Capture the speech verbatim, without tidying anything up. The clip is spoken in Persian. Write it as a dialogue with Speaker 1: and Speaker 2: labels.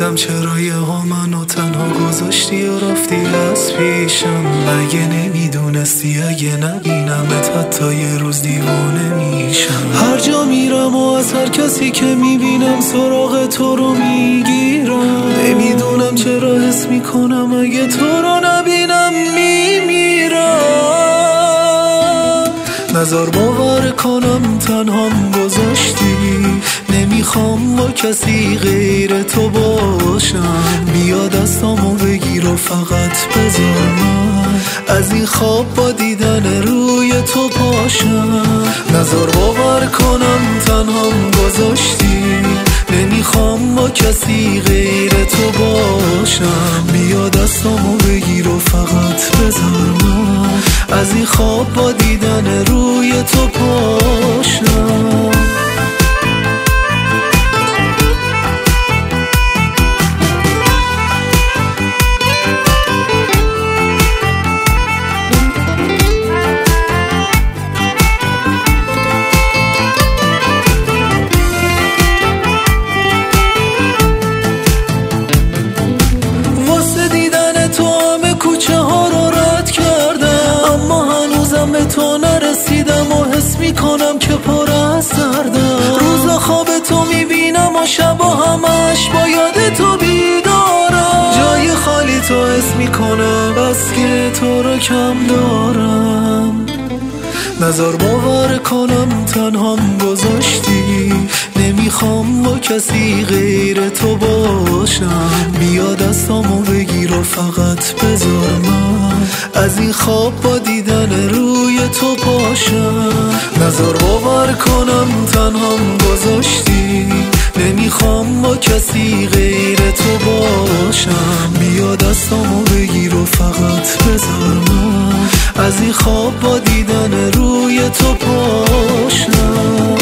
Speaker 1: نمیدونم چرا یه ها منو تنها گذاشتی و رفتی از پیشم. مگه نمیدونستی اگه نبینمت حتی یه روز دیوانه میشم. هر جا میرم و از هر کسی که میبینم سراغ تو رو میگیرم. نمیدونم چرا حس میکنم اگه تو رو نبینم میمیرم. نذار باور کنم تنهام گذاشتی، نمیخوام با کسی غیر تو باشم. بیا دستامو بگیر و فقط بذار من از این خواب با دیدن روی تو پاشم. نذار باور کنم تنهام گذاشتی، نمیخوام با کسی غیر تو باشم. بیا دستامو بگیر و فقط بذار من از این خواب با دیدن روی تو پاشم. تو نرسیدم و حس میکنم که پر از دردم. روزا خواب تو میبینم و شبا همش با یاد تو بیدارم. جای خالی تو حس میکنم بس که تو رو کم دارم. نذار باور کنم تنهام گذاشتی، نمیخوام با کسی غیر تو باشم. بیا دستامو بگیر و فقط بذار من از این خواب با دیدن روی تو پاشم. نذار باور کنم تنهام گذاشتی، نمیخوام با کسی غیر تو باشم. بیا دستامو بگیر و فقط بذار من از این خواب با دیدن روی تو پاشم.